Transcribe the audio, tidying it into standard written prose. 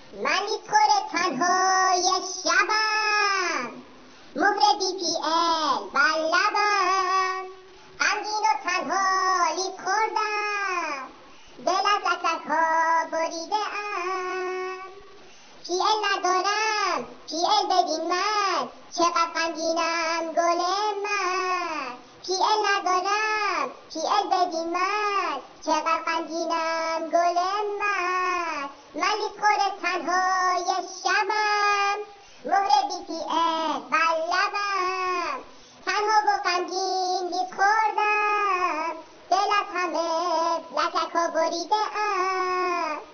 من لیسخور تنهای شبم، مهر بی پی ال بر لبم، غمگین و تنها لیسخوردم، دل از عسلها بریده ام. پی ال ندارم، پی ال بدین من، چقدر غمگینم گل من. پی ال ندارم، پی ال بدین من، چقدر غمگینم گل من. من لیسخور تنهای شبم، مهر بی پی ال بر لبم، تنها و غمگین لیسخوردم، دل از همه لکک‌ها بریده ام.